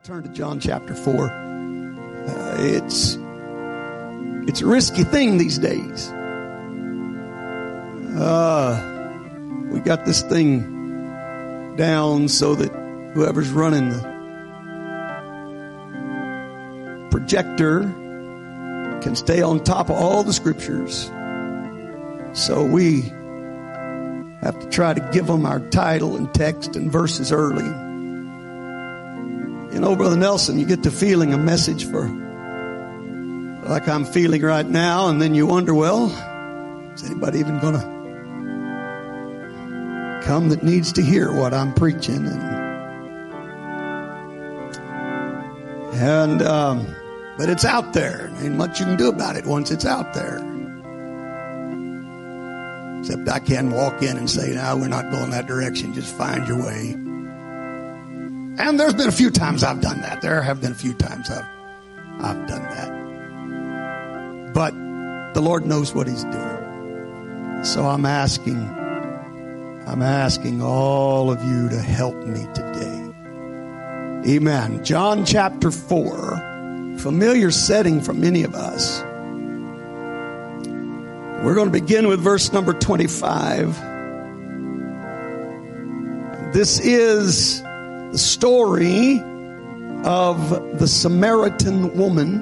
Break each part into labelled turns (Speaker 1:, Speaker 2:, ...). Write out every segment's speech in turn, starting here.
Speaker 1: Turn to John chapter 4. It's a risky thing these days. We got this thing down so that whoever's running the projector can stay on top of all the scriptures. So we have to try to give them our title and text and verses early. You know, Brother Nelson, you get to feeling a message for like I'm feeling right now, and then you wonder, well, is anybody even going to come that needs to hear what I'm preaching? But it's out there. Ain't much you can do about it once it's out there. Except I can walk in and say, no, we're not going that direction. Just find your way. And there's been a few times I've done that. There have been a few times I've done that. But the Lord knows what He's doing. So I'm asking all of you to help me today. Amen. John chapter 4, familiar setting for many of us. We're going to begin with verse number 25. This is the story of the Samaritan woman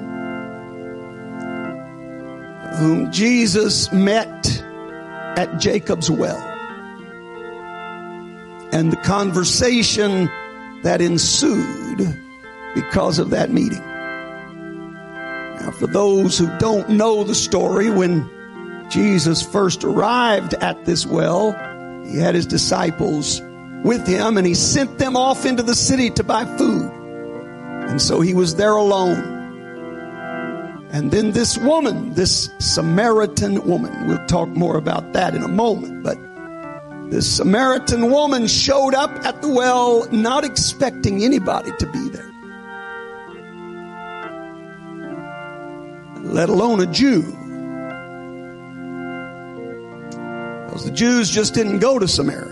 Speaker 1: whom Jesus met at Jacob's well, and the conversation that ensued because of that meeting. Now, for those who don't know the story, when Jesus first arrived at this well, He had His disciples with Him, and He sent them off into the city to buy food. And so He was there alone. And then this woman, this Samaritan woman, we'll talk more about that in a moment, but this Samaritan woman showed up at the well not expecting anybody to be there, let alone a Jew. Because the Jews just didn't go to Samaria.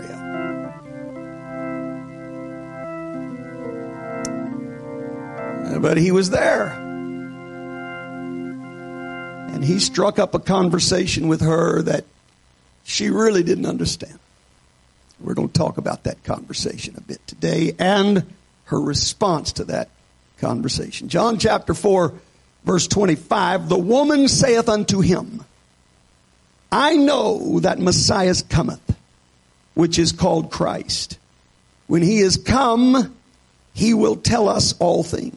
Speaker 1: But He was there. And He struck up a conversation with her that she really didn't understand. We're going to talk about that conversation a bit today and her response to that conversation. John chapter 4, verse 25, the woman saith unto Him, I know that Messiah cometh, which is called Christ. When He is come, He will tell us all things.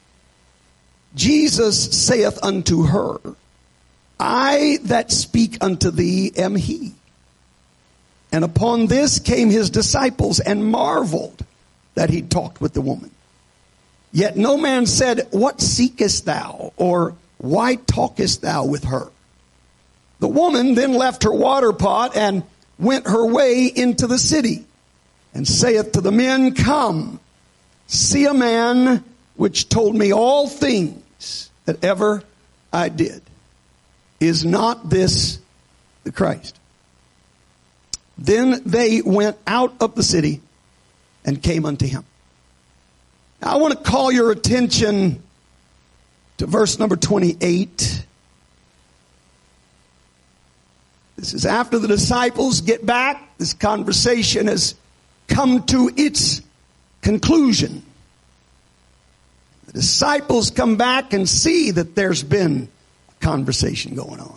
Speaker 1: Jesus saith unto her, I that speak unto thee am He. And upon this came His disciples and marveled that He talked with the woman. Yet no man said, what seekest thou? Or why talkest thou with her? The woman then left her water pot and went her way into the city, and saith to the men, come, see a man which told me all things that ever I did. Is not this the Christ? Then they went out of the city and came unto Him. Now, I want to call your attention to verse number 28. This is after the disciples get back. This conversation has come to its conclusion. The disciples come back and see that there's been a conversation going on.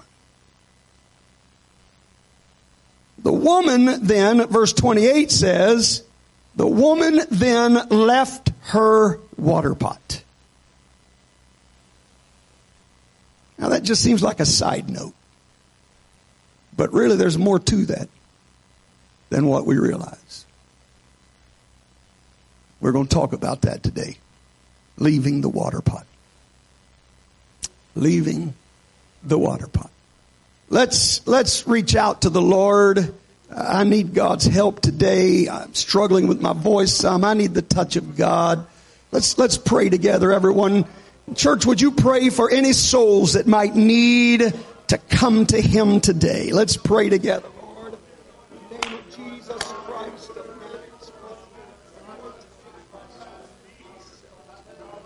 Speaker 1: The woman then, verse 28 says, the woman then left her water pot. Now that just seems like a side note. But really there's more to that than what we realize. We're going to talk about that today. Leaving the water pot. Leaving the water pot. Let's reach out to the Lord. I need God's help today. I'm struggling with my voice some. I need the touch of God. Let's pray together, everyone. Church, would you pray for any souls that might need to come to Him today? Let's pray together. Lord, in the name of Jesus Christ of Nazareth.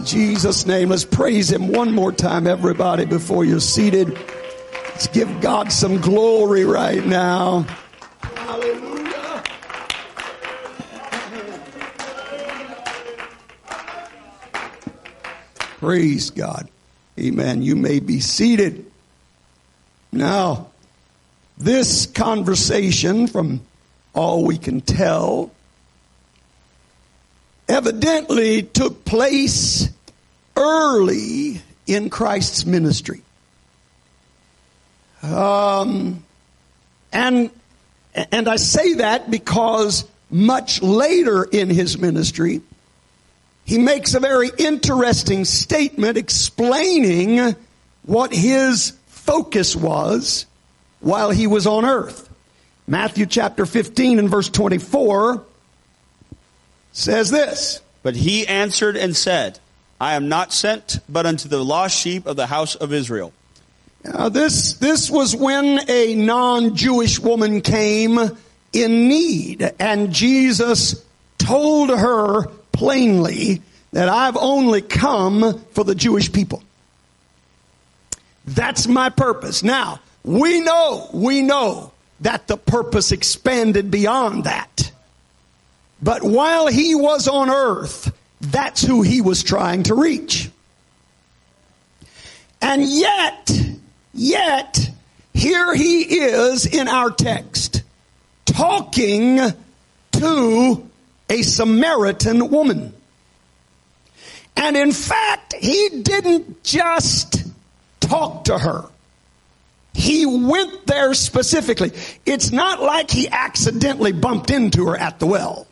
Speaker 1: In Jesus' name, let's praise him one more time, everybody, before you're seated. Let's give God some glory right now. Hallelujah. Praise God. Amen. You may be seated. Now, this conversation, from all we can tell, evidently took place early in Christ's ministry. And I say that because much later in his ministry, he makes a very interesting statement explaining what his focus was while he was on earth. Matthew chapter 15 and verse 24 says this.
Speaker 2: But he answered and said, I am not sent but unto the lost sheep of the house of Israel.
Speaker 1: This was when a non-Jewish woman came in need, and Jesus told her plainly that I've only come for the Jewish people. That's my purpose. Now, we know that the purpose expanded beyond that. But while he was on earth, that's who he was trying to reach. And yet, here he is in our text, talking to a Samaritan woman. And in fact, he didn't just talk to her. He went there specifically. It's not like he accidentally bumped into her at the well.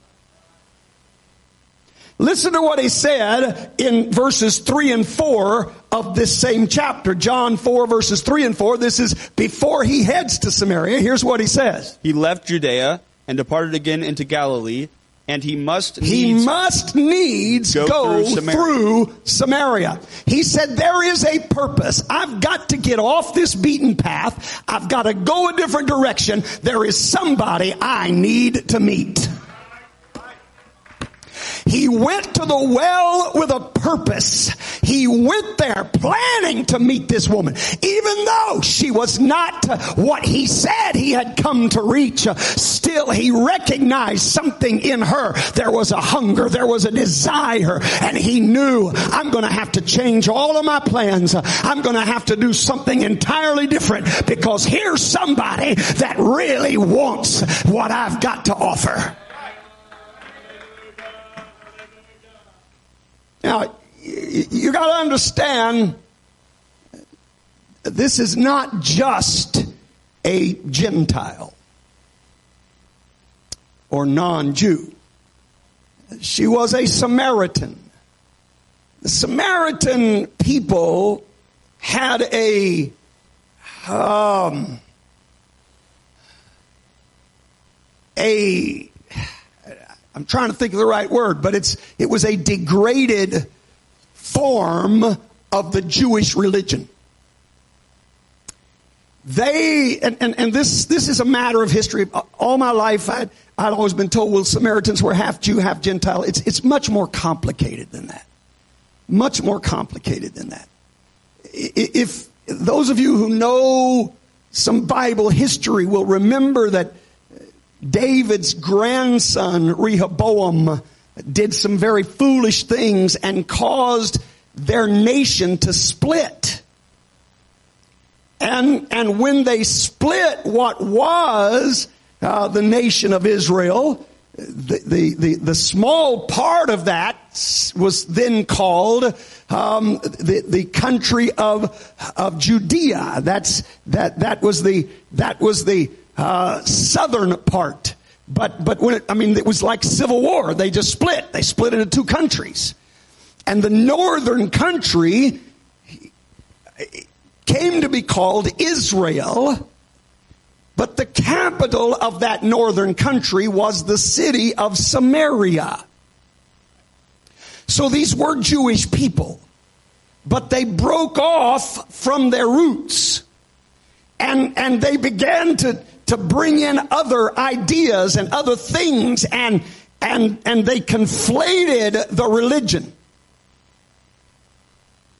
Speaker 1: Listen to what he said in verses 3 and 4 of this same chapter. John 4 verses 3 and 4. This is before he heads to Samaria. Here's what he says.
Speaker 2: He left Judea and departed again into Galilee, and he must
Speaker 1: needs go through Samaria. He said, there is a purpose. I've got to get off this beaten path. I've got to go a different direction. There is somebody I need to meet. He went to the well with a purpose. He went there planning to meet this woman, even though she was not what he said he had come to reach. Still, he recognized something in her. There was a hunger, there was a desire, and he knew, I'm going to have to change all of my plans. I'm going to have to do something entirely different, because here's somebody that really wants what I've got to offer. Now, you got to understand, this is not just a Gentile or non-Jew. She was a Samaritan. The Samaritan people had I'm trying to think of the right word, but it was a degraded form of the Jewish religion. This is a matter of history. All my life, I'd always been told, well, Samaritans were half Jew, half Gentile. It's much more complicated than that. Much more complicated than that. If those of you who know some Bible history will remember that David's grandson, Rehoboam, did some very foolish things and caused their nation to split. And when they split what was the nation of Israel, the small part of that was then called the country of Judea. That was the southern part. But when it was like civil war. They just split. They split into two countries. And the northern country came to be called Israel. But the capital of that northern country was the city of Samaria. So these were Jewish people. But they broke off from their roots. And they began to bring in other ideas and other things, and they conflated the religion.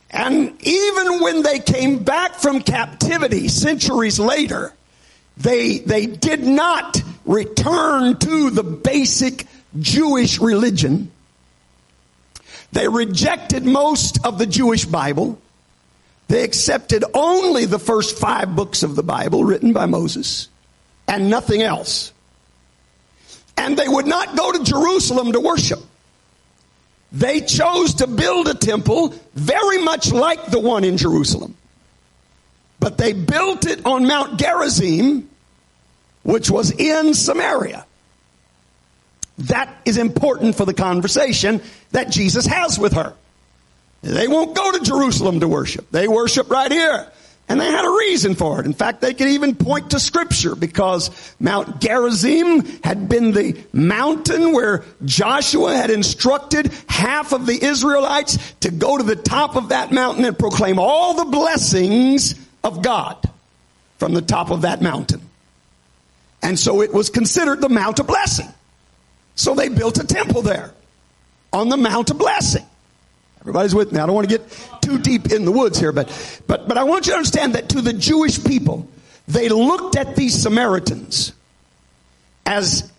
Speaker 1: And even when they came back from captivity centuries later, they did not return to the basic Jewish religion. They rejected most of the Jewish Bible. They accepted only the first 5 books of the Bible written by Moses and nothing else. And they would not go to Jerusalem to worship. They chose to build a temple very much like the one in Jerusalem. But they built it on Mount Gerizim, which was in Samaria. That is important for the conversation that Jesus has with her. They won't go to Jerusalem to worship. They worship right here. And they had a reason for it. In fact, they could even point to Scripture, because Mount Gerizim had been the mountain where Joshua had instructed half of the Israelites to go to the top of that mountain and proclaim all the blessings of God from the top of that mountain. And so it was considered the Mount of Blessing. So they built a temple there on the Mount of Blessing. Everybody's with me. I don't want to get too deep in the woods here, but I want you to understand that to the Jewish people, they looked at these Samaritans as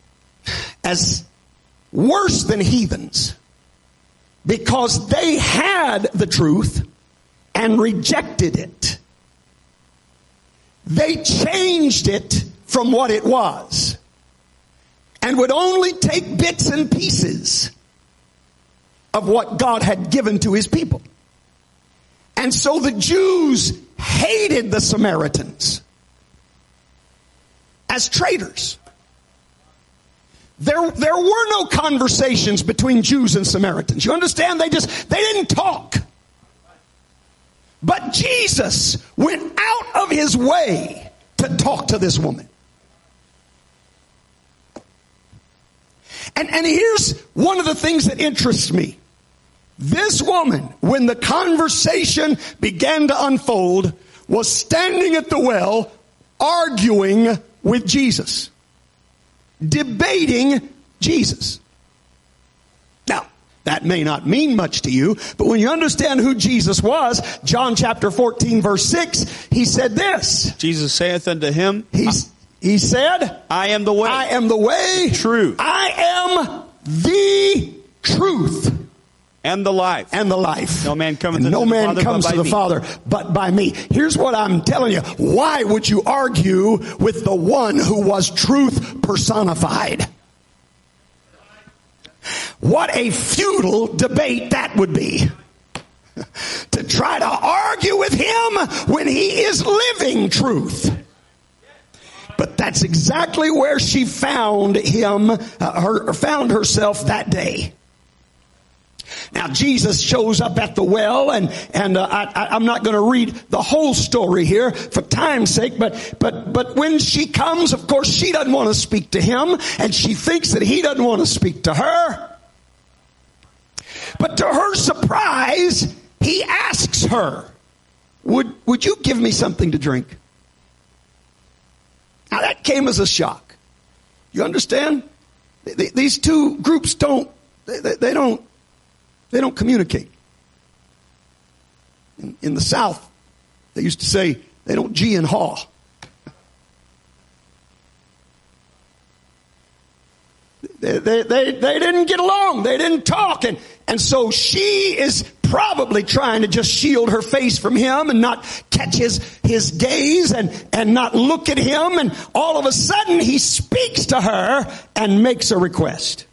Speaker 1: worse than heathens, because they had the truth and rejected it. They changed it from what it was and would only take bits and pieces of what God had given to his people. And so the Jews hated the Samaritans as traitors. There were no conversations between Jews and Samaritans. You understand? They didn't talk. But Jesus went out of his way to talk to this woman. And here's one of the things that interests me. This woman, when the conversation began to unfold, was standing at the well arguing with Jesus, debating Jesus. Now, that may not mean much to you, but when you understand who Jesus was, John chapter 14 verse 6, he said this.
Speaker 2: Jesus saith unto him,
Speaker 1: He said,
Speaker 2: I am the way.
Speaker 1: I am the way.
Speaker 2: Truth.
Speaker 1: I am the truth.
Speaker 2: And the life.
Speaker 1: And the life.
Speaker 2: No man cometh
Speaker 1: and no
Speaker 2: to
Speaker 1: man
Speaker 2: the Father
Speaker 1: comes
Speaker 2: but
Speaker 1: to
Speaker 2: by
Speaker 1: the
Speaker 2: me.
Speaker 1: Father but by me. Here's what I'm telling you. Why would you argue with the one who was truth personified? What a futile debate that would be. To try to argue with him when he is living truth. But that's exactly where she found him, found herself that day. Now Jesus shows up at the well, and I'm not going to read the whole story here for time's sake, but when she comes, of course, she doesn't want to speak to him, and she thinks that he doesn't want to speak to her. But to her surprise, he asks her, would you give me something to drink? Now that came as a shock. You understand? These two groups don't communicate. In the South, they used to say they don't gee and haw. They didn't get along. They didn't talk. And so she is probably trying to just shield her face from him and not catch his gaze and not look at him. And all of a sudden he speaks to her and makes a request.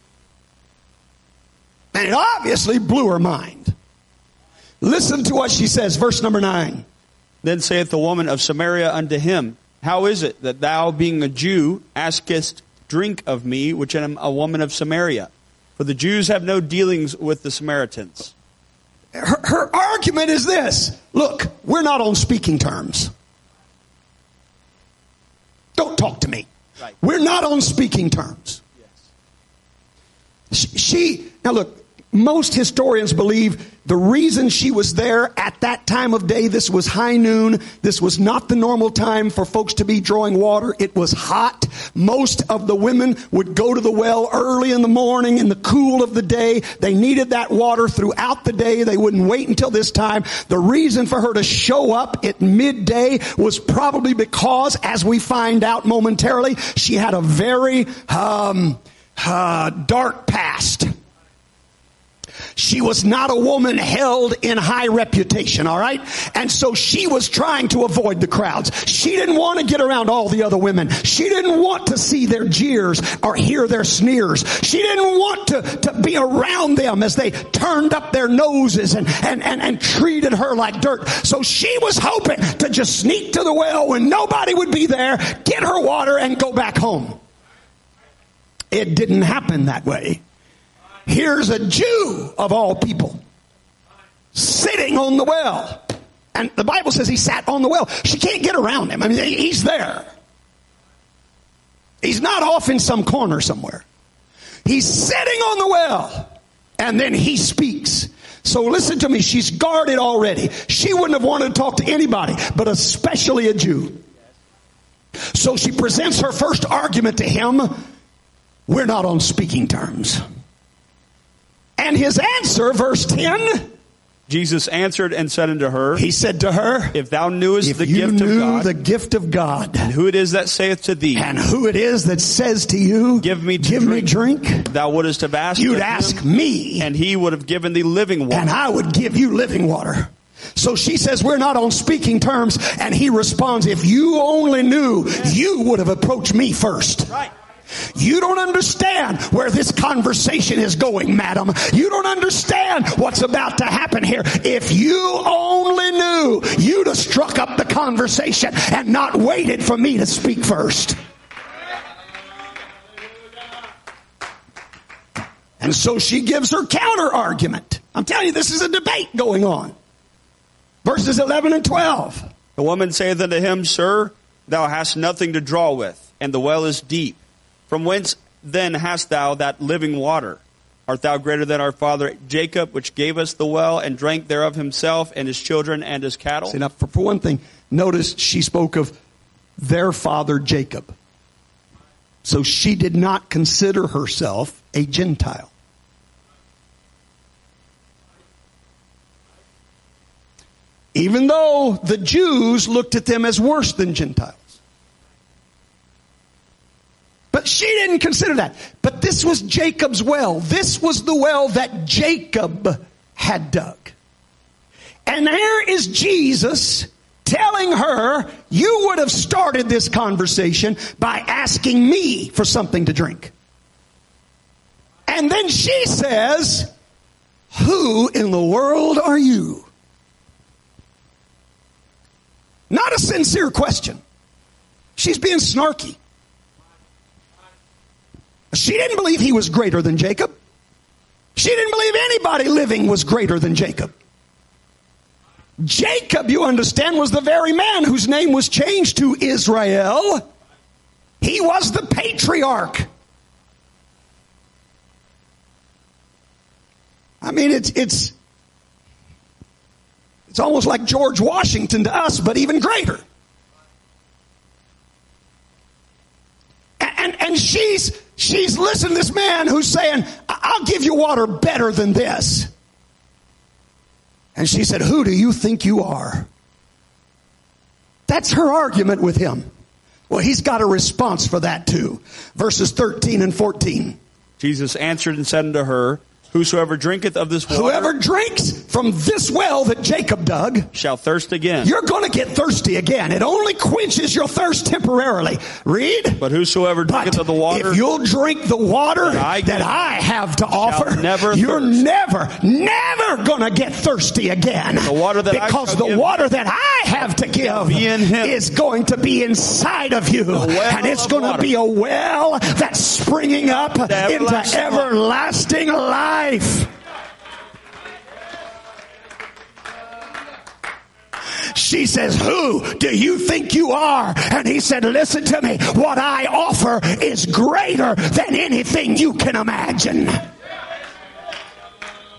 Speaker 1: And it obviously blew her mind. Listen to what she says, verse number 9.
Speaker 2: Then saith the woman of Samaria unto him, How is it that thou, being a Jew, askest drink of me, which am a woman of Samaria? For the Jews have no dealings with the Samaritans.
Speaker 1: Her argument is this. Look, we're not on speaking terms. Don't talk to me. Right. We're not on speaking terms. Yes. Now look, most historians believe the reason she was there at that time of day, this was high noon. This was not the normal time for folks to be drawing water. It was hot. Most of the women would go to the well early in the morning in the cool of the day. They needed that water throughout the day. They wouldn't wait until this time. The reason for her to show up at midday was probably because, as we find out momentarily, she had a very dark past. She was not a woman held in high reputation, all right? And so she was trying to avoid the crowds. She didn't want to get around all the other women. She didn't want to see their jeers or hear their sneers. She didn't want to be around them as they turned up their noses and treated her like dirt. So she was hoping to just sneak to the well when nobody would be there, get her water, and go back home. It didn't happen that way. Here's a Jew of all people sitting on the well. And the Bible says he sat on the well. She can't get around him. I mean, he's there. He's not off in some corner somewhere. He's sitting on the well. And then he speaks. So listen to me. She's guarded already. She wouldn't have wanted to talk to anybody, but especially a Jew. So she presents her first argument to him. We're not on speaking terms. And his answer, verse 10.
Speaker 2: Jesus answered and said unto her,
Speaker 1: he said to her,
Speaker 2: if thou knewest the gift of God,
Speaker 1: the gift of God,
Speaker 2: and who it is that saith to thee,
Speaker 1: and who it is that says to you,
Speaker 2: give me
Speaker 1: drink,
Speaker 2: thou wouldest have asked
Speaker 1: you'd ask
Speaker 2: him,
Speaker 1: me,
Speaker 2: and he would have given thee living water.
Speaker 1: And I would give you living water. So she says, we're not on speaking terms. And he responds, if you only knew, you would have approached me first.
Speaker 2: Right.
Speaker 1: You don't understand where this conversation is going, madam. You don't understand what's about to happen here. If you only knew, you'd have struck up the conversation and not waited for me to speak first. And so she gives her counter argument. I'm telling you, this is a debate going on. Verses 11 and 12.
Speaker 2: The woman saith unto him, Sir, thou hast nothing to draw with, and the well is deep. From whence then hast thou that living water? Art thou greater than our father Jacob, which gave us the well, and drank thereof himself, and his children, and his cattle?
Speaker 1: See, now, for one thing, notice she spoke of their father Jacob. So she did not consider herself a Gentile. Even though the Jews looked at them as worse than Gentiles. But she didn't consider that. But this was Jacob's well. This was the well that Jacob had dug. And there is Jesus telling her, you would have started this conversation by asking me for something to drink. And then she says, who in the world are you? Not a sincere question. She's being snarky. She didn't believe he was greater than Jacob. She didn't believe anybody living was greater than Jacob. Jacob, you understand, was the very man whose name was changed to Israel. He was the patriarch. I mean, it's almost like George Washington to us, but even greater. And she's listening to this man who's saying, I'll give you water better than this. And she said, who do you think you are? That's her argument with him. Well, he's got a response for that too. Verses 13 and 14.
Speaker 2: Jesus answered and said unto her, whosoever drinketh of this water,
Speaker 1: whoever drinks from this well that Jacob dug,
Speaker 2: shall thirst again.
Speaker 1: You're going to get thirsty again. It only quenches your thirst temporarily. Read.
Speaker 2: But whosoever drinketh of the water,
Speaker 1: if you'll drink the water that I have to offer, you're never going to get thirsty again.
Speaker 2: The water that
Speaker 1: because the water that I have to give is going to be inside of you. And it's going to be a well that's springing up into everlasting life. She says, who do you think you are? And he said, listen to me. What I offer is greater than anything you can imagine.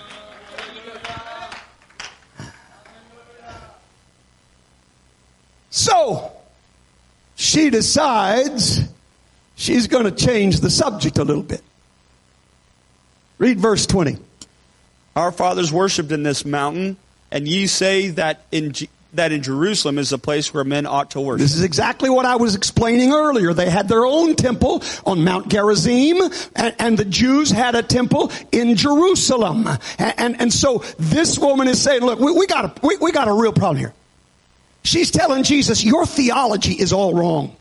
Speaker 1: So, she decides she's going to change the subject a little bit. Read verse 20.
Speaker 2: Our fathers worshipped in this mountain, and ye say that in Jerusalem is a place where men ought to worship.
Speaker 1: This is exactly what I was explaining earlier. They had their own temple on Mount Gerizim, and the Jews had a temple in Jerusalem. And so this woman is saying, look, we got a real problem here. She's telling Jesus, your theology is all wrong.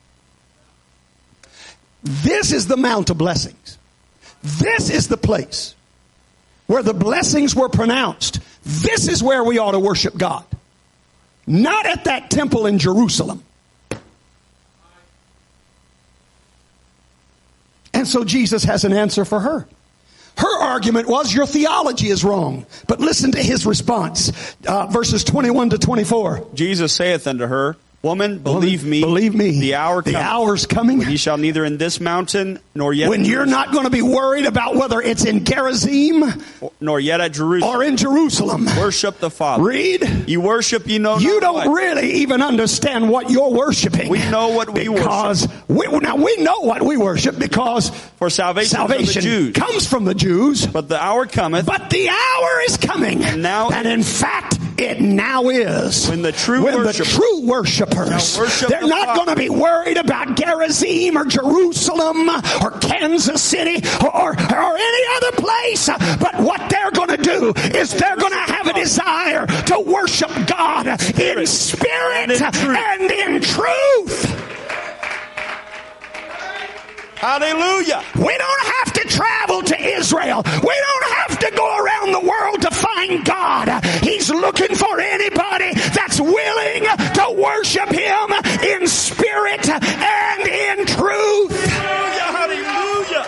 Speaker 1: This is the Mount of Blessings. This is the place where the blessings were pronounced. This is where we ought to worship God. Not at that temple in Jerusalem. And so Jesus has an answer for her. Her argument was, your theology is wrong. But listen to his response. Verses 21 to 24.
Speaker 2: Jesus saith unto her, Woman, believe me. The
Speaker 1: hour's coming.
Speaker 2: When ye shall neither in this mountain, nor yet
Speaker 1: when you're not going to be worried about whether it's in Gerizim,
Speaker 2: nor yet at Jerusalem,
Speaker 1: or in Jerusalem.
Speaker 2: Worship the Father.
Speaker 1: Read.
Speaker 2: You worship, you know.
Speaker 1: You don't really even understand what you're worshiping.
Speaker 2: We know what we worship.
Speaker 1: We know what we worship because
Speaker 2: for salvation from the Jews.
Speaker 1: Comes from the Jews.
Speaker 2: But the hour cometh.
Speaker 1: But the hour is coming. And in fact, it now is.
Speaker 2: When the true
Speaker 1: worshipers, they're not going to be worried about Gerizim or Jerusalem or Kansas City or any other place. But what they're going to do is they're going to have a desire to worship God in spirit and in truth.
Speaker 2: Hallelujah.
Speaker 1: We don't have to travel to Israel. We don't have to go around the world to find God. He's looking for anybody that's willing to worship Him in spirit and in truth.
Speaker 2: Hallelujah. Hallelujah.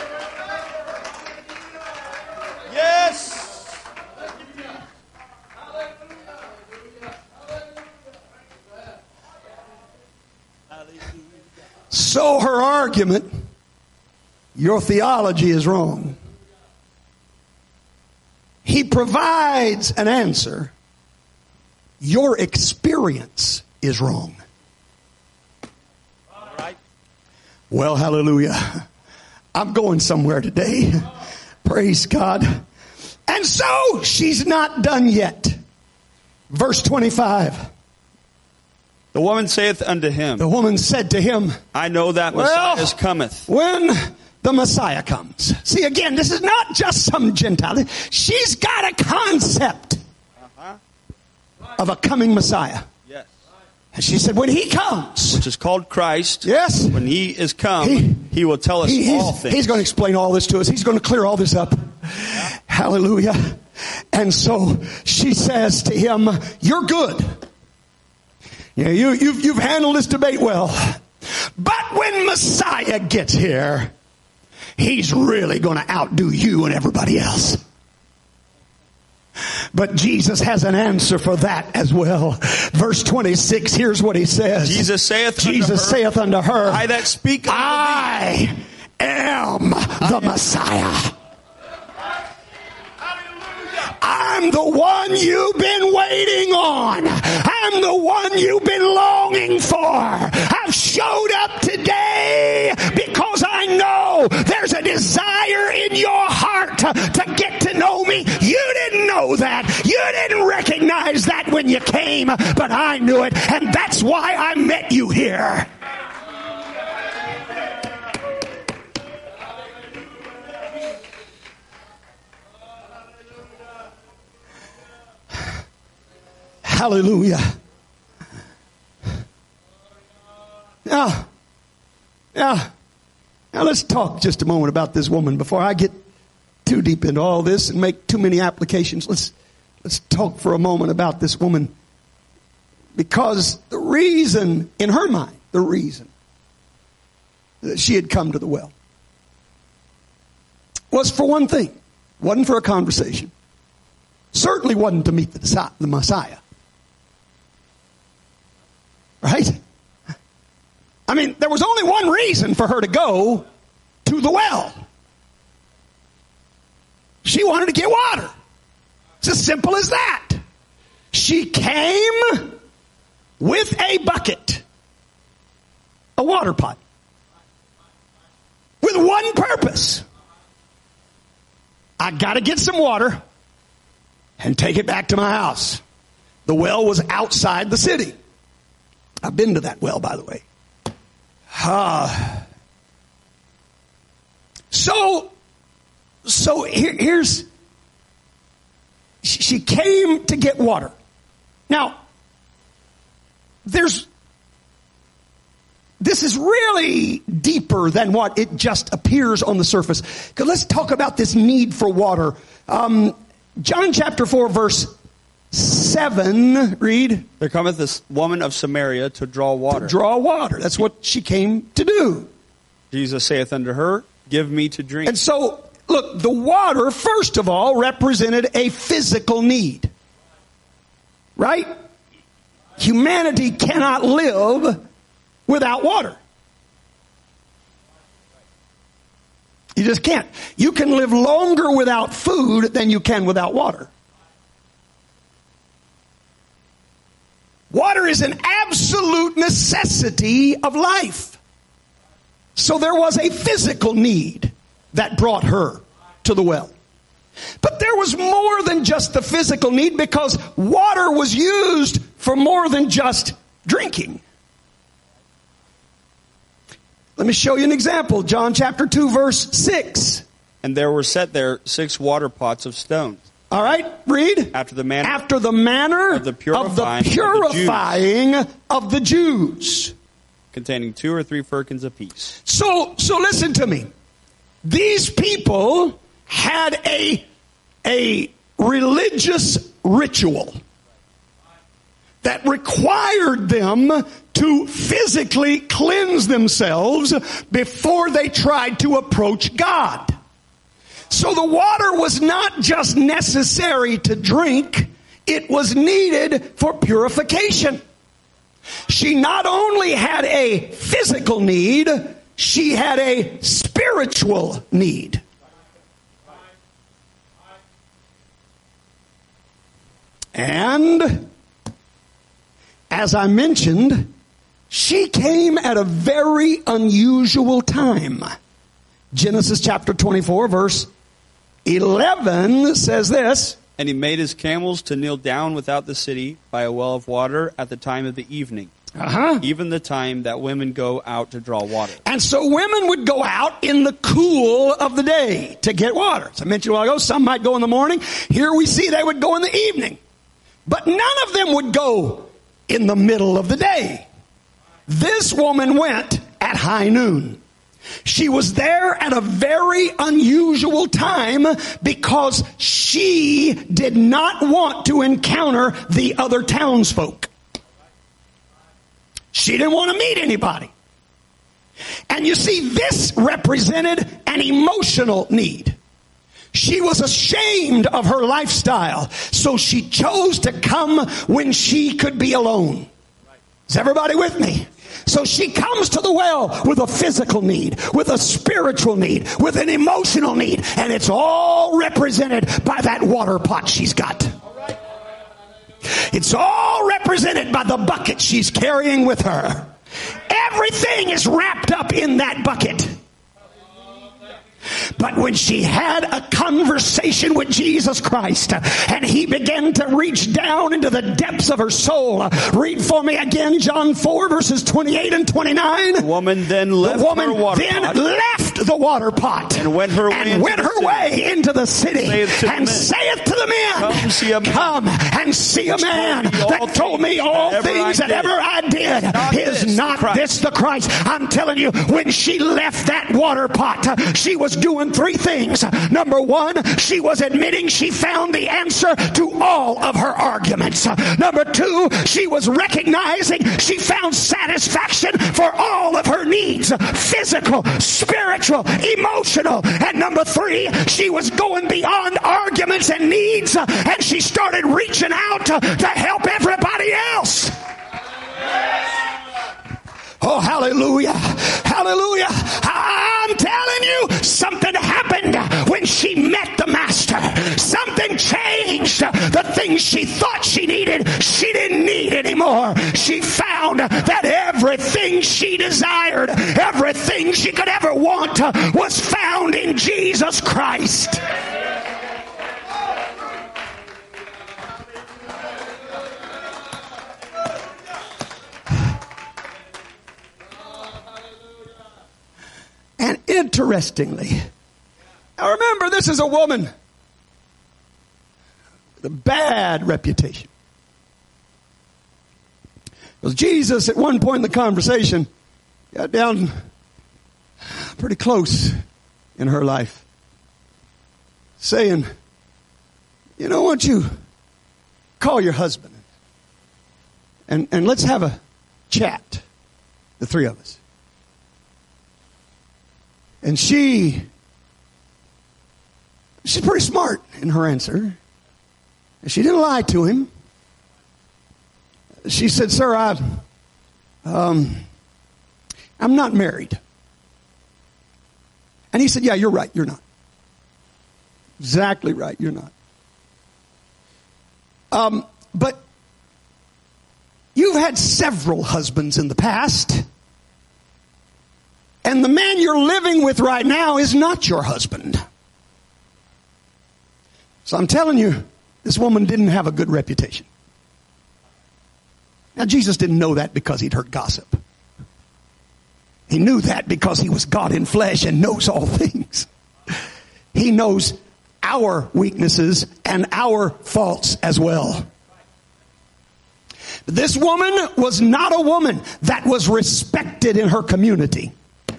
Speaker 2: Yes.
Speaker 1: So her argument, your theology is wrong. He provides an answer. Your experience is wrong.
Speaker 2: All right.
Speaker 1: Well, hallelujah. I'm going somewhere today. Praise God. And so she's not done yet. Verse 25.
Speaker 2: The woman saith unto him.
Speaker 1: The woman said to him,
Speaker 2: I know that Messiah cometh.
Speaker 1: When the Messiah comes. See, again, this is not just some Gentile. She's got a concept of a coming Messiah.
Speaker 2: Yes.
Speaker 1: And she said, when He comes,
Speaker 2: which is called Christ.
Speaker 1: Yes.
Speaker 2: When He is come, He will tell us all things.
Speaker 1: He's going to explain all this to us. He's going to clear all this up. Yeah. Hallelujah. And so she says to him, you're good. Yeah, you've handled this debate well. But when Messiah gets here, He's really going to outdo you and everybody else. But Jesus has an answer for that as well. Verse 26, here's what He says.
Speaker 2: Jesus saith unto her, I that speak unto
Speaker 1: I am the Messiah. I'm the one you've been waiting on. I'm the one you've been longing for. I've showed up today because I know there's a desire in your heart to get to know me. You didn't know that. You didn't recognize that when you came, but I knew it, and that's why I met you here. Hallelujah. Now let's talk just a moment about this woman before I get too deep into all this and make too many applications. Let's talk for a moment about this woman, because the reason, in her mind, the reason that she had come to the well was for one thing. Wasn't for a conversation. Certainly wasn't to meet the Messiah. Right? I mean, there was only one reason for her to go to the well. She wanted to get water. It's as simple as that. She came with a bucket, a water pot, with one purpose. I got to get some water and take it back to my house. The well was outside the city. I've been to that well, by the way. So here's, she came to get water. Now, this is really deeper than what it just appears on the surface. Because let's talk about this need for water. John chapter 4, verse 7, read.
Speaker 2: There cometh this woman of Samaria to draw water.
Speaker 1: To draw water. That's what she came to do.
Speaker 2: Jesus saith unto her, give me to drink.
Speaker 1: And so, look, the water, first of all, represented a physical need. Right? Humanity cannot live without water. You just can't. You can live longer without food than you can without water. Water is an absolute necessity of life. So there was a physical need that brought her to the well. But there was more than just the physical need, because water was used for more than just drinking. Let me show you an example. John chapter 2, verse 6.
Speaker 2: And there were set there 6 water pots of stones.
Speaker 1: All right, read.
Speaker 2: After the manner
Speaker 1: of the purifying of the Jews.
Speaker 2: Containing 2 or 3 firkins apiece.
Speaker 1: So listen to me. These people had a religious ritual that required them to physically cleanse themselves before they tried to approach God. So the water was not just necessary to drink, it was needed for purification. She not only had a physical need, she had a spiritual need. And as I mentioned, she came at a very unusual time. Genesis chapter 24, verse 11 says this.
Speaker 2: And he made his camels to kneel down without the city by a well of water at the time of the evening. Even the time that women go out to draw water. And
Speaker 1: so women would go out in the cool of the day to get water. As I mentioned a while ago, some might go in the morning. Here we see they would go in the evening. But none of them would go in the middle of the day. This woman went at high noon. She was there at a very unusual time because she did not want to encounter the other townsfolk. She didn't want to meet anybody. And you see, this represented an emotional need. She was ashamed of her lifestyle, so she chose to come when she could be alone. Is everybody with me? So she comes to the well with a physical need, with a spiritual need, with an emotional need, and it's all represented by that water pot she's got. It's all represented by the bucket she's carrying with her. Everything is wrapped up in that bucket. But when she had a conversation with Jesus Christ and he began to reach down into the depths of her soul, read for me again John 4 verses 28 and 29.
Speaker 2: The woman then left
Speaker 1: the water pot
Speaker 2: and went her way
Speaker 1: into the city and saith to the men, come and see a man that told me all things that ever I did. Is not this the Christ? I'm telling you, when she left that water pot, she was doing 3 things. Number 1, she was admitting she found the answer to all of her arguments. Number 2, she was recognizing she found satisfaction for all of her needs, physical, spiritual, emotional. And number 3, she was going beyond arguments and needs, and she started reaching out to help everybody else. Oh, hallelujah. Hallelujah. I'm telling you, something happened when she met the Master. her. Something changed. The things she thought she needed, she didn't need anymore. She found that everything she desired, everything she could ever want was found in Jesus Christ. And interestingly, now remember, this is a woman with a bad reputation. Because Jesus, at one point in the conversation, got down pretty close in her life, saying, you know, why don't you call your husband and let's have a chat, the three of us. And she's pretty smart in her answer. She didn't lie to him. She said, sir, I'm not married. And he said, yeah, you're right, you're not. Exactly right, you're not. But you've had several husbands in the past. And the man you're living with right now is not your husband. So I'm telling you, this woman didn't have a good reputation. Now, Jesus didn't know that because he'd heard gossip. He knew that because he was God in flesh and knows all things. He knows our weaknesses and our faults as well. This woman was not a woman that was respected in her community.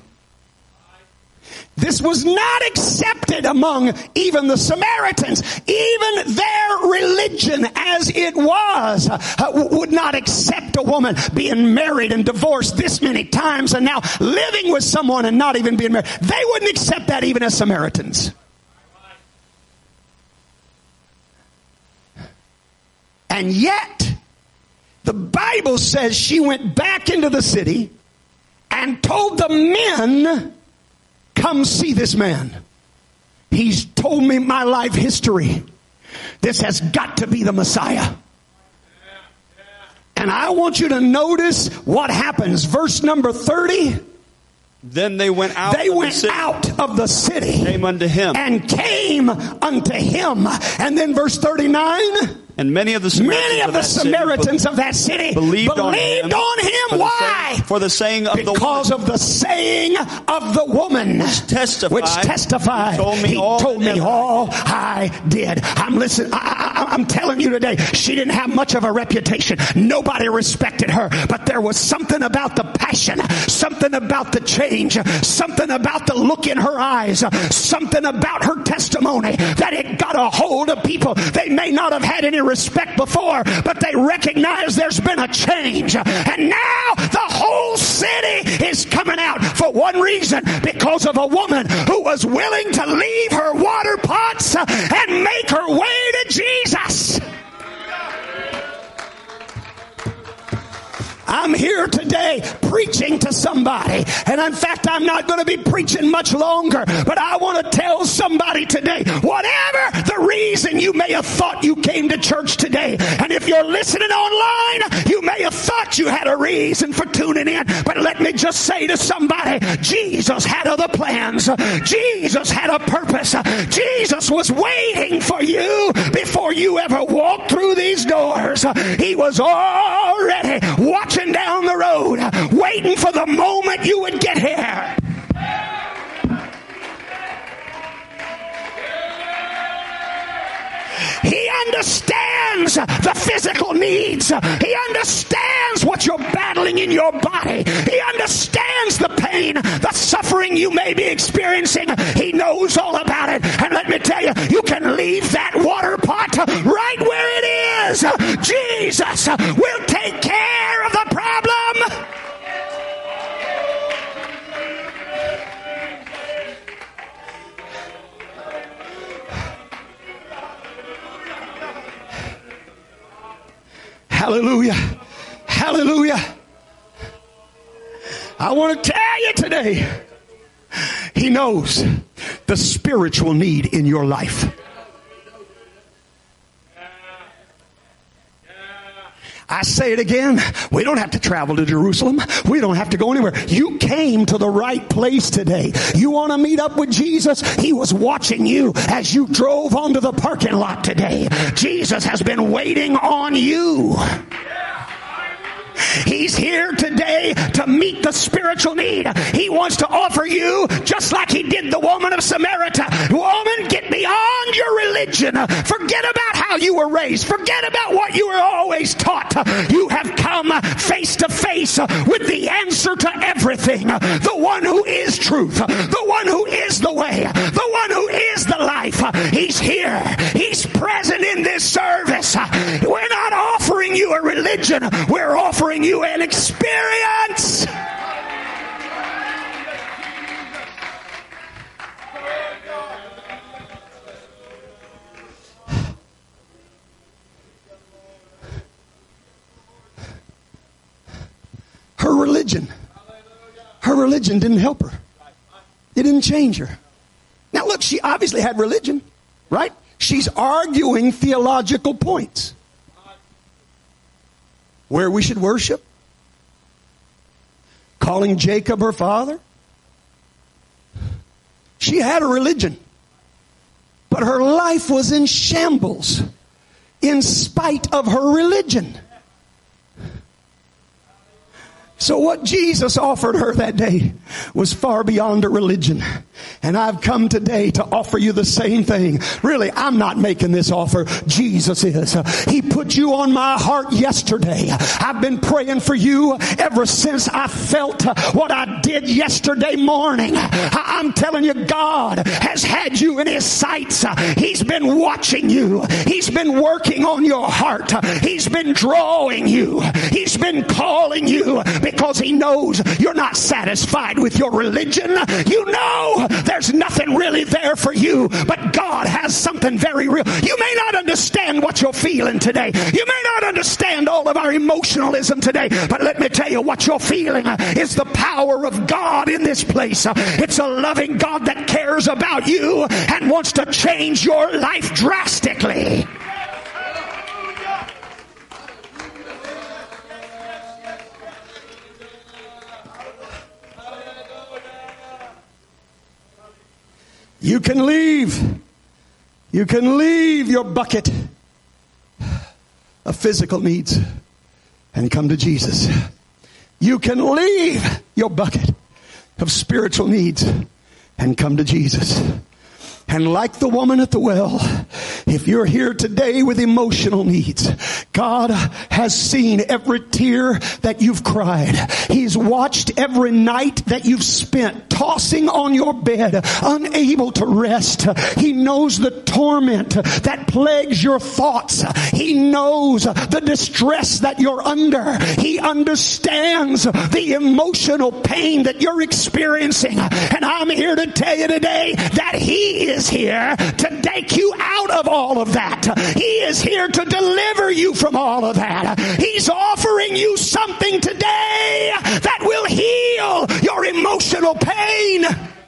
Speaker 1: This was not accepted among even the Samaritans. Even their religion as it was would not accept a woman being married and divorced this many times and now living with someone and not even being married. They wouldn't accept that even as Samaritans. And yet, the Bible says she went back into the city and told the men, come see this man. He's told me my life history. This has got to be the Messiah. And I want you to notice what happens. Verse number 30.
Speaker 2: Then they went out.
Speaker 1: They went out of the city.
Speaker 2: Came unto him.
Speaker 1: And came unto him. And then verse 39.
Speaker 2: And many of the Samaritans
Speaker 1: of that city
Speaker 2: believed on him.
Speaker 1: Why?
Speaker 2: For the saying of the woman.
Speaker 1: Because of the saying of the woman. Which testified. He told me all I did. I'm telling you today, she didn't have much of a reputation. Nobody respected her. But there was something about the passion, something about the change, something about the look in her eyes, something about her testimony that it got a hold of people. They may not have had any respect before, but they recognize there's been a change. And now the whole city is coming out for one reason, because of a woman who was willing to leave her water pots and make her way to Jesus. I'm here today preaching to somebody. And in fact, I'm not going to be preaching much longer. But I want to tell somebody today, whatever the reason you may have thought you came to church today, and if you're listening online, you may have thought you had a reason for tuning in. But let me just say to somebody, Jesus had other plans. Jesus had a purpose. Jesus was waiting for you before you ever walked through these doors. He was already watching down the road, waiting for the moment you would get here. He understands the physical needs. He understands what you're battling in your body. He understands the pain, the suffering you may be experiencing. He knows all about it. And let me tell you, you can leave that water pot right where it is. Jesus will take care of the problem. Hallelujah. Hallelujah. I want to tell you today, He knows the spiritual need in your life. I say it again. We don't have to travel to Jerusalem. We don't have to go anywhere. You came to the right place today. You want to meet up with Jesus? He was watching you as you drove onto the parking lot today. Jesus has been waiting on you. He's here today to meet the spiritual need. He wants to offer you, just like he did the woman of Samaria. Woman, get beyond your religion. Forget about how you were raised. Forget about what you were always taught. You have come face to face with the answer to everything. The one who is truth. The one who is the way. The one who is the life. He's here. He's present in this service. We're not offering you a religion. We're offering you an experience. Her religion didn't help her. It didn't change her. Now look, she obviously had religion, right? She's arguing theological points. Where we should worship. Calling Jacob her father. She had a religion. But her life was in shambles in spite of her religion. So what Jesus offered her that day was far beyond a religion. And I've come today to offer you the same thing. Really, I'm not making this offer. Jesus is. He put you on my heart yesterday. I've been praying for you ever since I felt what I did yesterday morning. I'm telling you, God has had you in His sights. He's been watching you. He's been working on your heart. He's been drawing you. He's been calling you because He knows you're not satisfied with your religion. You know there's nothing really there for you, but God has something very real. You may not understand what you're feeling today. You may not understand all of our emotionalism today, but let me tell you what you're feeling is the power of God in this place. It's a loving God that cares about you and wants to change your life drastically. You can leave. You can leave your bucket of physical needs and come to Jesus. You can leave your bucket of spiritual needs and come to Jesus. And like the woman at the well, if you're here today with emotional needs, God has seen every tear that you've cried. He's watched every night that you've spent tossing on your bed, unable to rest. He knows the torment that plagues your thoughts. He knows the distress that you're under. He understands the emotional pain that you're experiencing. And I'm here to tell you today that He is here to take you out of all of that. He is here to deliver you from all of that. He's offering you something today that will heal your emotional pain.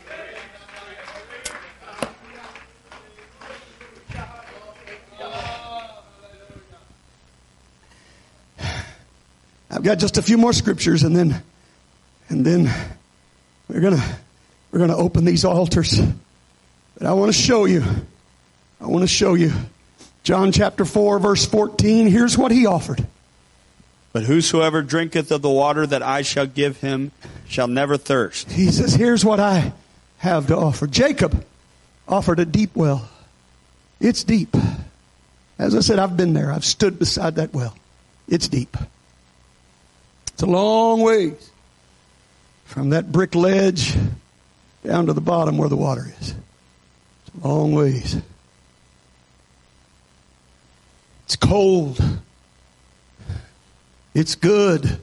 Speaker 1: I've got just a few more scriptures and then we're gonna open these altars. But I want to show you. John chapter 4 verse 14. Here's what He offered.
Speaker 2: But whosoever drinketh of the water that I shall give him shall never thirst.
Speaker 1: He says, here's what I have to offer. Jacob offered a deep well. It's deep. As I said, I've been there. I've stood beside that well. It's deep. It's a long ways from that brick ledge down to the bottom where the water is. It's a long ways. It's cold. It's good.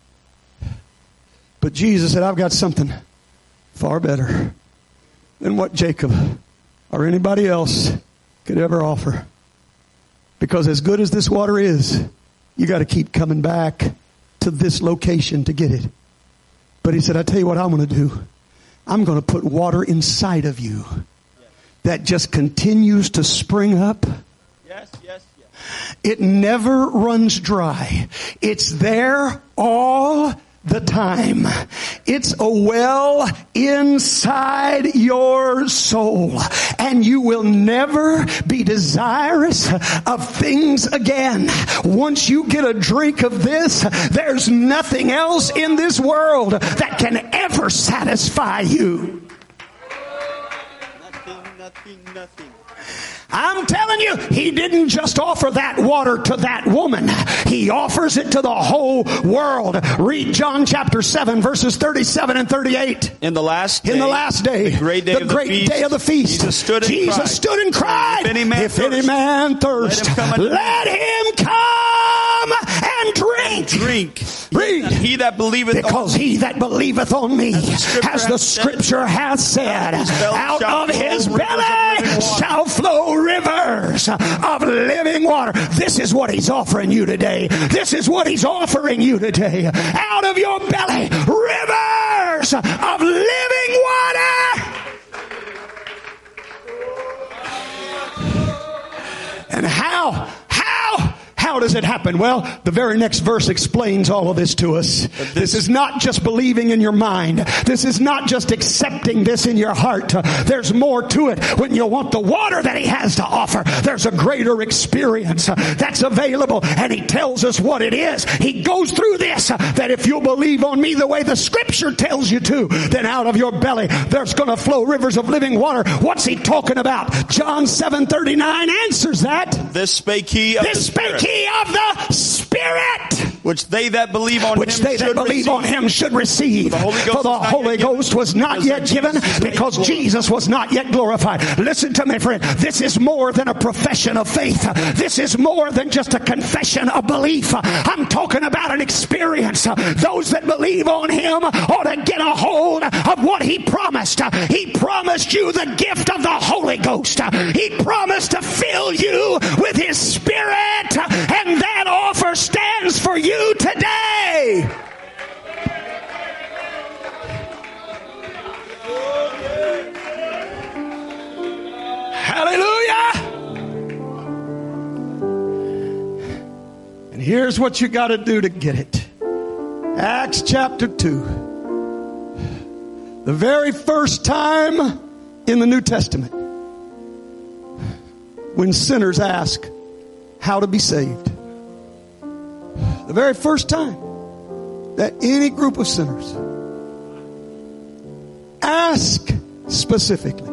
Speaker 1: But Jesus said, I've got something far better than what Jacob or anybody else could ever offer. Because as good as this water is, you got to keep coming back to this location to get it. But He said, I tell you what I'm going to do. I'm going to put water inside of you that just continues to spring up.
Speaker 2: Yes.
Speaker 1: It never runs dry. It's there all the time. It's a well inside your soul, and you will never be desirous of things again. Once you get a drink of this, there's nothing else in this world that can ever satisfy you.
Speaker 2: Nothing.
Speaker 1: I'm telling you, he didn't just offer that water to that woman. He offers it to the whole world. Read John chapter 7, verses 37 and 38.
Speaker 2: In the last day,
Speaker 1: the great day of the feast, Jesus stood and cried, If any man thirst, let him come and drink. Read.
Speaker 2: He that believeth
Speaker 1: because he that believeth on me, as the scripture hath said, out of his belly shall flow rivers of living water. This is what he's offering you today. This is what he's offering you today. Out of your belly, rivers of living water. And how does it happen? Well, the very next verse explains all of this to us. This is not just believing in your mind. This is not just accepting this in your heart. There's more to it. When you want the water that he has to offer, there's a greater experience that's available, and he tells us what it is. He goes through this, that if you'll believe on me the way the scripture tells you to, then out of your belly there's going to flow rivers of living water. What's he talking about? John 7:39 answers that.
Speaker 2: This spake he of
Speaker 1: the Spirit,
Speaker 2: which they that believe on him should receive.
Speaker 1: For the Holy Ghost was not yet given, because Jesus was not yet glorified. Listen to me, friend. This is more than a profession of faith. This is more than just a confession of belief. I'm talking about an experience. Those that believe on him ought to get a hold of what he promised. He promised you the gift of the Holy Ghost. He promised to fill you with his Spirit, and that offer stands for you today. Hallelujah. And here's what you got to do to get it. Acts chapter 2. The very first time in the New Testament when sinners ask how to be saved. The very first time that any group of sinners ask specifically,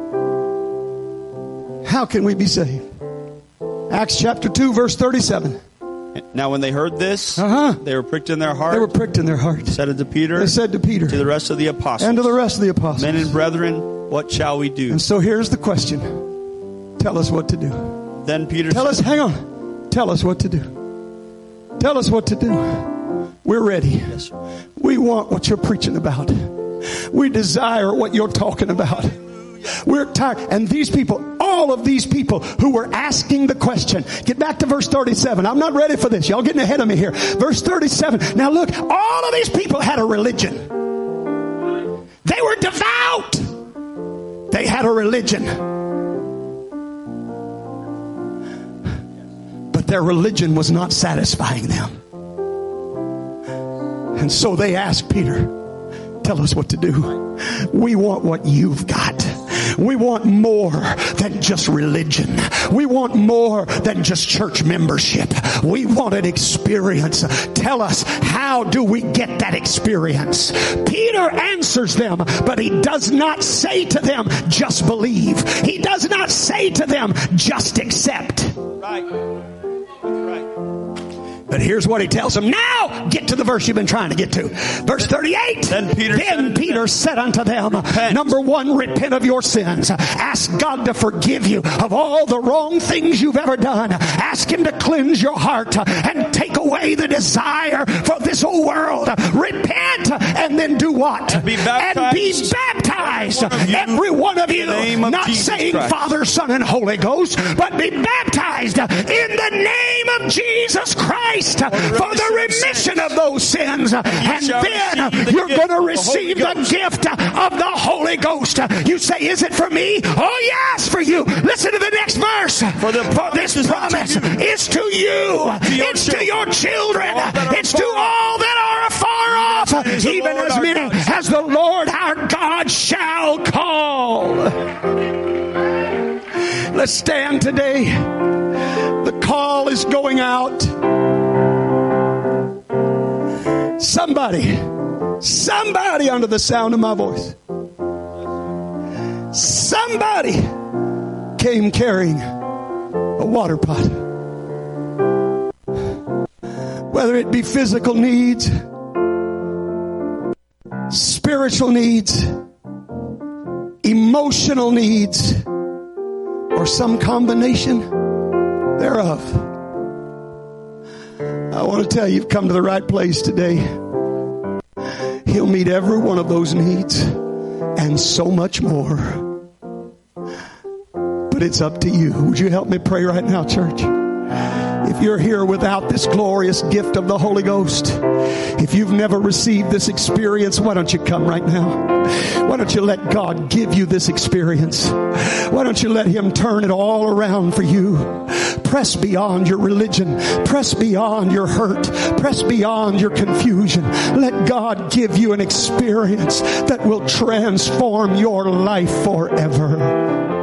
Speaker 1: how can we be saved? Acts chapter 2, verse 37.
Speaker 2: Now when they heard this, they were pricked in their heart.
Speaker 1: They were pricked in their heart.
Speaker 2: Said it to Peter.
Speaker 1: They said to Peter.
Speaker 2: To the rest of the apostles.
Speaker 1: And to the rest of the apostles.
Speaker 2: Men and brethren, what shall we do?
Speaker 1: And so here's the question. Tell us what to do.
Speaker 2: Then Peter
Speaker 1: said, hang on. Tell us what to do. Tell us what to do. We're ready.
Speaker 2: Yes, sir.
Speaker 1: We want what you're preaching about. We desire what you're talking about. We're tired. And these people, all of these people who were asking the question, get back to verse 37. I'm not ready for this. Y'all getting ahead of me here. Verse 37. Now look, all of these people had a religion. They were devout. They had a religion. But their religion was not satisfying them. And so they asked Peter, tell us what to do. We want what you've got. We want more than just religion. We want more than just church membership. We want an experience. Tell us, how do we get that experience? Peter answers them, but he does not say to them, just believe. He does not say to them, just accept.
Speaker 2: Right.
Speaker 1: But here's what he tells them. Now, get to the verse you've been trying to get to. Verse 38.
Speaker 2: Then Peter
Speaker 1: said unto them,
Speaker 2: repent.
Speaker 1: Number one, repent of your sins. Ask God to forgive you of all the wrong things you've ever done. Ask him to cleanse your heart and take away the desire for this old world. Repent repent and then do what?
Speaker 2: And be baptized.
Speaker 1: Every one of you. Not saying
Speaker 2: Christ.
Speaker 1: Father, Son, and Holy Ghost, but be baptized in the name of Jesus Christ for the remission of those sins. And then you're going to receive the gift of the Holy Ghost. You say, is it for me? Oh, yes, for you. Listen to the next verse. For this promise is to you. It's to your children. It's to all that are afar off, even as many as the Lord our God shall call. Let's stand today. The call is going out. Somebody under the sound of my voice. Somebody came carrying a water pot. Whether it be physical needs, spiritual needs, emotional needs, or some combination thereof. I want to tell you, you've come to the right place today. He'll meet every one of those needs and so much more. But it's up to you. Would you help me pray right now, church? If you're here without this glorious gift of the Holy Ghost, if you've never received this experience, why don't you come right now? Why don't you let God give you this experience? Why don't you let Him turn it all around for you? Press beyond your religion. Press beyond your hurt. Press beyond your confusion. Let God give you an experience that will transform your life forever.